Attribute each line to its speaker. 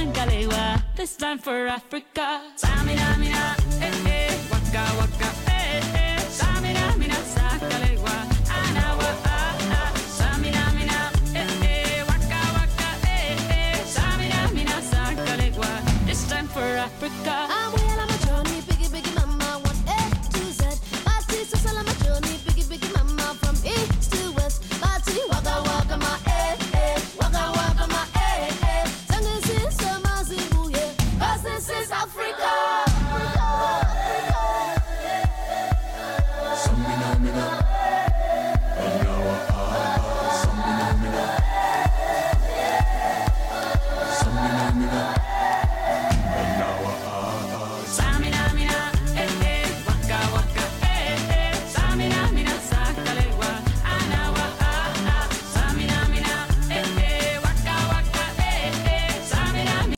Speaker 1: Sangalewa, this time for Africa. Samina, mina, waka waka, Samina, mina, Sangalewa, Anawa, Samina, mina, waka waka, Samina, mina, Sangalewa, this time for Africa.